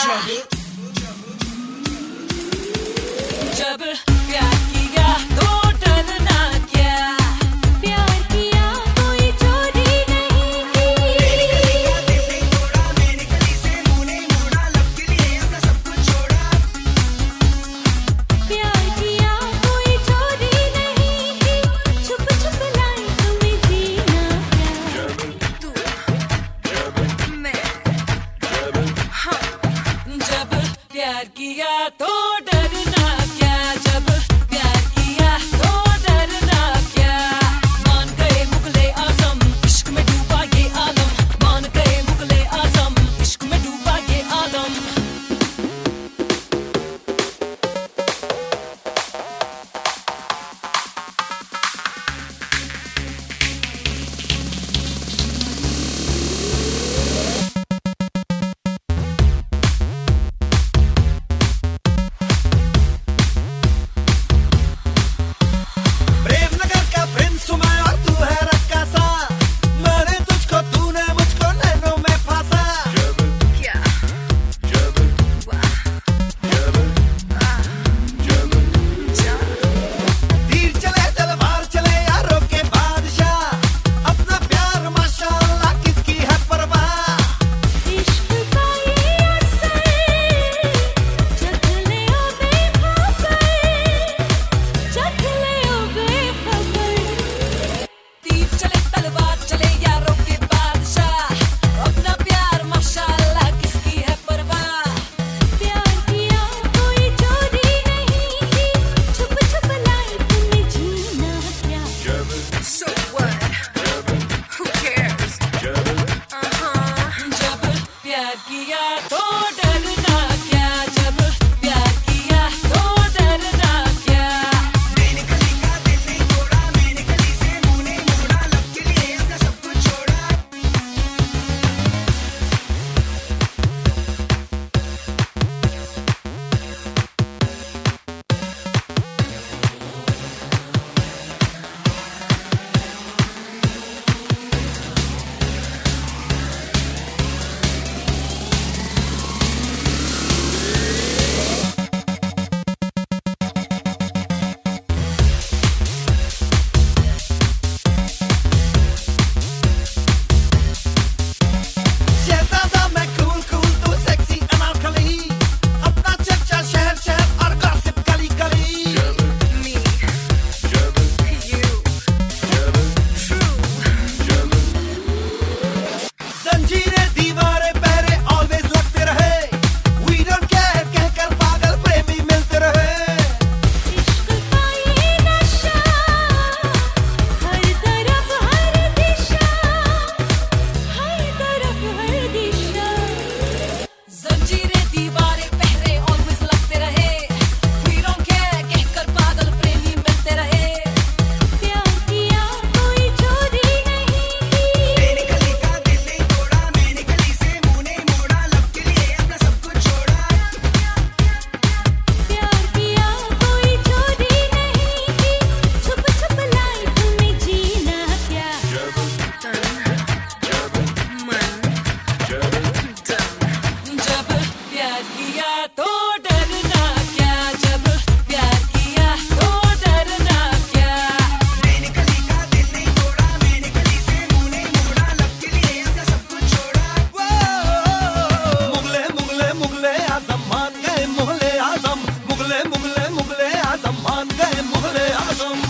जब प्यार किया तो डरना क्या, प्यार किया कोई चोरी नहीं की। मैंने तोड़ा, मैंने गली से मुंह नहीं मोड़ा, लब के लिए अपना सब कुछ छोड़ा। प्यार किया कोई चोरी नहीं की, छुप छुप लाई तुम्हें जीना प्यार। तू मैं हाँ। जब प्यार किया तो डरना क्या, जब प्यार किया तो डरना क्या। मान गए मुगले आजम, इश्क में डूबा ये आलम। मान गए मुगले आजम, इश्क में डूबा ये आलम। प्रेमनगर का प्रिंस हूँ मैं और तू है रक्कासा, मैंने तुझको तूने मुझको नैनों में फांसा। क्या तीर चले तलवार चले यारों के बादशाह, अपना प्यार माशाअल्लाह किसकी है परवाह। इश्क का ये असर चख ले ओ बेखबर, चख ले ओ बेखबर। तीर चले तलवार चले यारों के बादशाह, अपना प्यार माशाअल्लाह किसकी है परवाह। प्यार किया कोई चोरी नहीं की, छुप छुप लाई तुम्हें जीना प्यार। So what? Who cares? जब प्यार किया तो डरना क्या, जब प्यार किया तो डरना क्या। मैंने गली का दिल नहीं तोड़ा, मैंने गली से मुंह नहीं मोड़ा, लब के लिए अपना सब कुछ छोड़ा। शहजादा मैं कूल कूल तू सेक्सी अनारकली, अपना चर्चा शहर शहर और गॉसिप गली गली। Me, you, true. जंजीरें दीवारें पहरे ऑलवेज लगते रहे, वी डोंट केयर कहकर पागल प्रेमी मिलते रहे। इश्क का ये नशा हर तरफ हर दिशा, हर तरफ हर दिशा। जंजीरें दीवारें पहरे ऑलवेज लगते रहे, we don't care कहकर पागल प्रेमी मिलते रहे। प्यार किया कोई चोरी नहीं की, मैंने गली का दिल नहीं तोड़ा, मैंने गली से मुंह नहीं मोड़ा, लब के लिए अपना सब कुछ छोड़ा। प्यार किया कोई चोरी नहीं की, छुप छुप लाई तुम्हें जीना प्यार। जब प्यार किया तो डरना क्या, जब प्यार किया तो डरना क्या। मैंने गली का दिल नहीं तोड़ा, मैंने गली से मुंह नहीं मोड़ा, लब के लिए अपना सब कुछ छोड़ा। मुगले मुगले मुगले आजम मान गए मुगले आजम, मुगले मुगले मुगले आजम मान गए मुगले आजम।